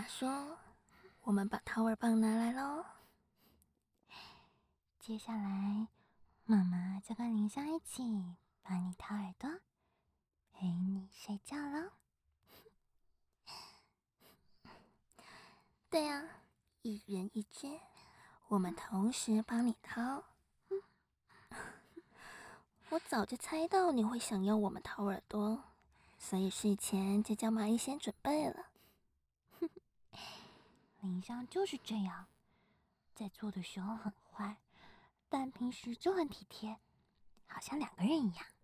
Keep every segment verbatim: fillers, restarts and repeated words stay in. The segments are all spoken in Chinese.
大叔，我们把掏耳棒拿来咯。 接下来，妈妈就跟林香一起帮你掏耳朵，陪你睡觉咯。 对啊，一人一只，我们同时帮你掏。我早就猜到你会想要我们掏耳朵，所以事前就叫蚂蚁先准备了。 林香就是这样，在做的时候很坏，但平时就很体贴，好像两个人一样。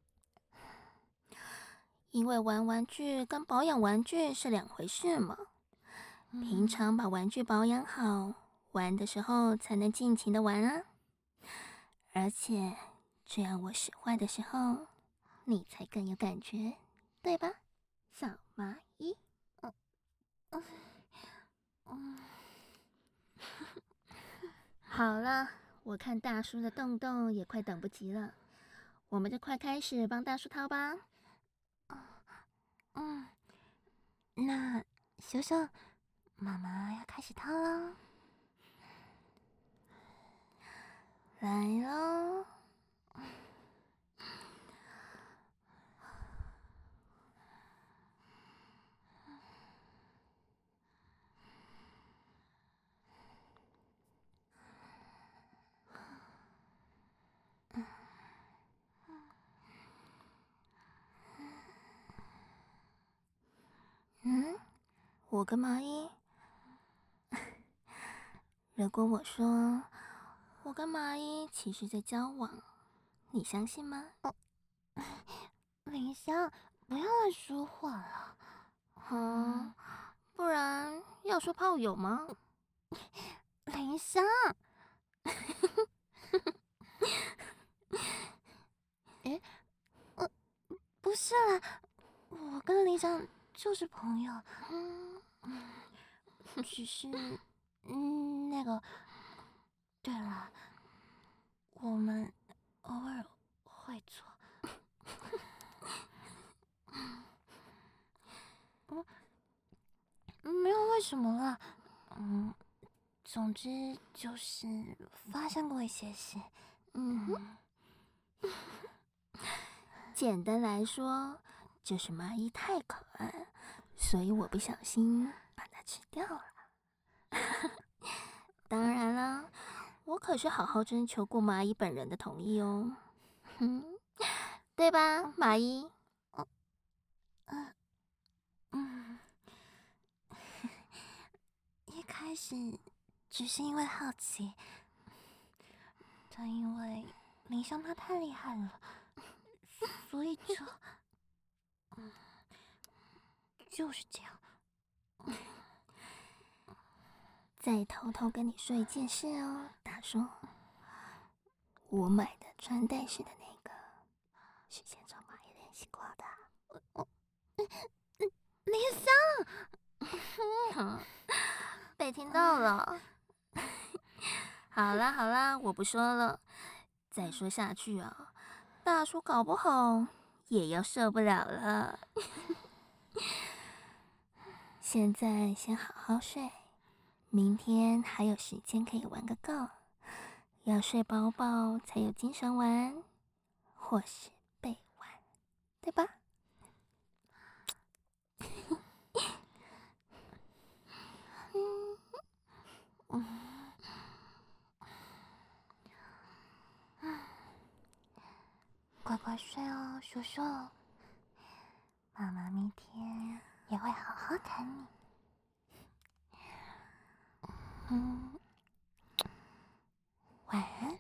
因为玩玩具跟保养玩具是两回事嘛。平常把玩具保养好，玩的时候才能尽情的玩啊。而且这样我使坏的时候，你才更有感觉，对吧，小蚂蚁？ 嗯嗯嗯。 好了，我看大叔的洞洞也快等不及了，我们就快开始帮大叔掏吧。 嗯，那秀秀，妈妈要开始掏了。 来喽！嗯，我跟蚂蚁，如果我说我跟蚂蚁其实在交往，你相信吗？ 哦，林香，不要乱说话了。 嗯，不然要说炮友吗？ 林香，诶，呃，不是啦，我跟林香就是朋友。嗯，只是，嗯，那个，对了，我们偶尔会做。嗯，没有为什么了。嗯，总之就是发生过一些事。 嗯哼，简单来说，就是蚂蚁太可爱，所以我不小心把它吃掉了。当然了，我可是好好征求过蚂蚁本人的同意哦。哼，对吧，蚂蚁？ 嗯嗯，一开始只是因为好奇，但因为林香她太厉害了，所以就，嗯，就是这样。 再偷偷跟你说一件事哦，大叔，我买的穿戴式的那个是先找蚂蚁联系过的。 哦，林香， 哼，被听到了。好啦好啦，我不说了。再说下去啊，大叔搞不好也要受不了了。现在先好好睡，明天还有时间可以玩个够。要睡饱饱才有精神玩，或是被玩，对吧？ 嗯，乖乖睡哦，叔叔。妈妈明天也会好好疼你。嗯，晚安。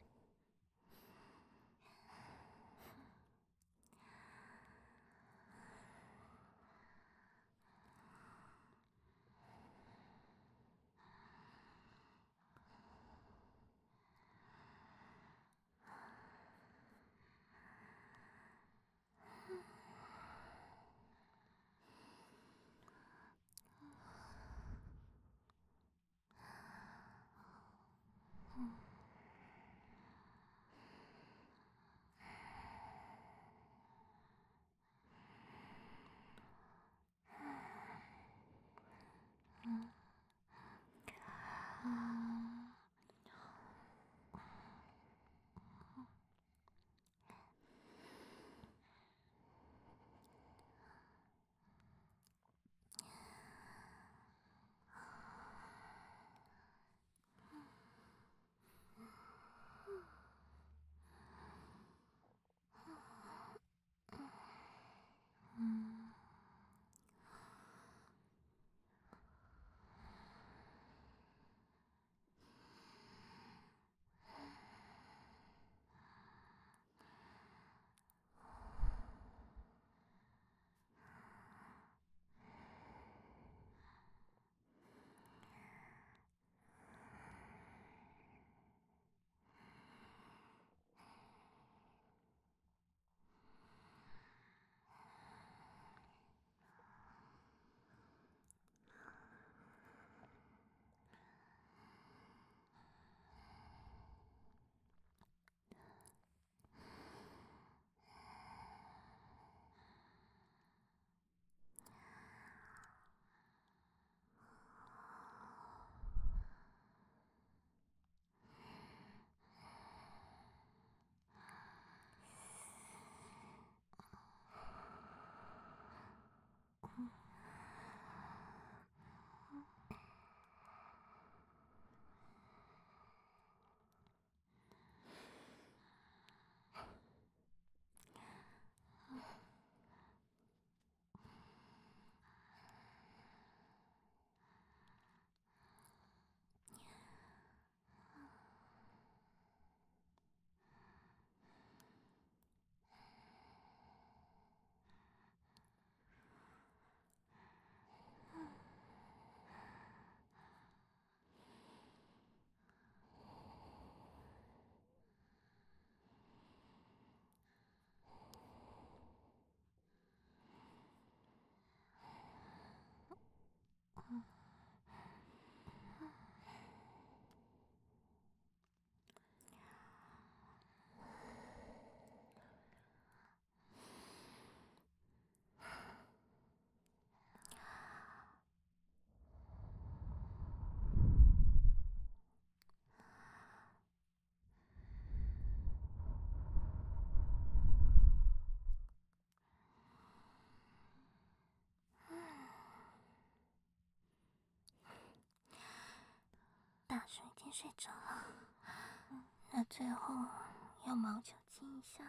睡着了。那最后用毛球亲一下。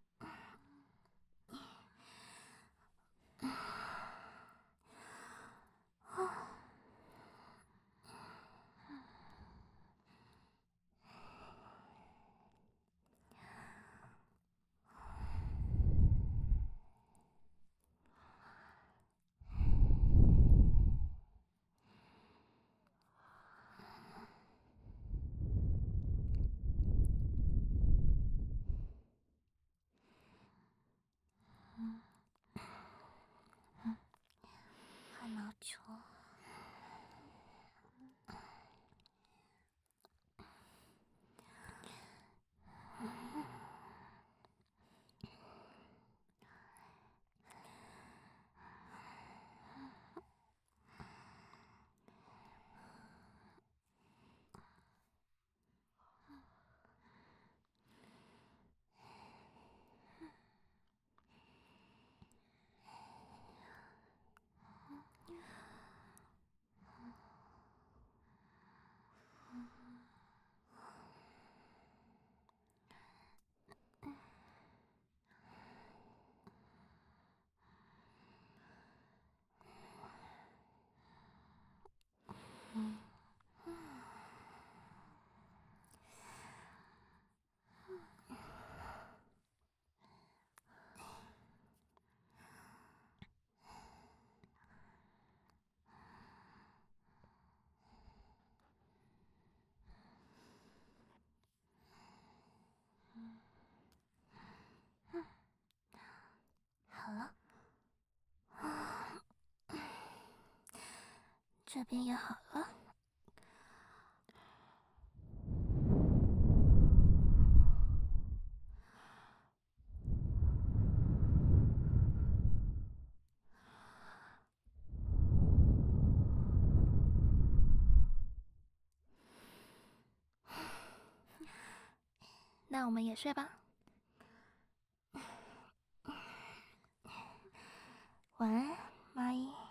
汗毛球。好了， 这边也好了。那我们也睡吧。晚安，蚂蚁。